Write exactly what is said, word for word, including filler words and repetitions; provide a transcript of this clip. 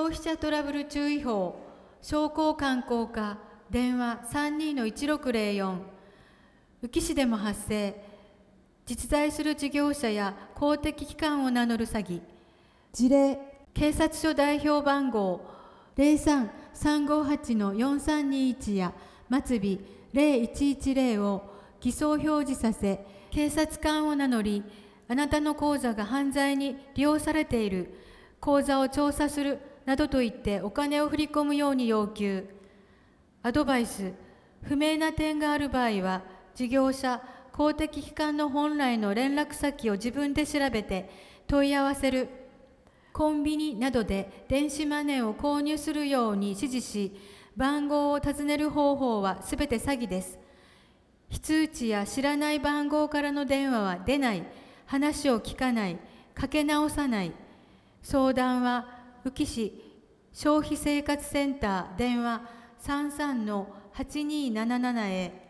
消費者トラブル注意報、商工観光課、電話 さんにーのいちろくぜろよん、宇城市でも発生、実在する事業者や公的機関を名乗る詐欺、 事例、 警察署代表番号 ゼロさん さんごはち よんさんにいち や末尾ゼロいちいちゼロを偽装表示させ、警察官を名乗り、あなたの口座が犯罪に利用されている、口座を調査するなどと言ってお金を振り込むように要求。アドバイス、不明な点がある場合は、事業者、公的機関の本来の連絡先を自分で調べて問い合わせる。コンビニなどで電子マネーを購入するように指示し、番号を尋ねる方法はすべて詐欺です。非通知や知らない番号からの電話は出ない、話を聞かない、かけ直さない。相談は宇城市消費生活センター電話 さんさんのはちにーなななな へ。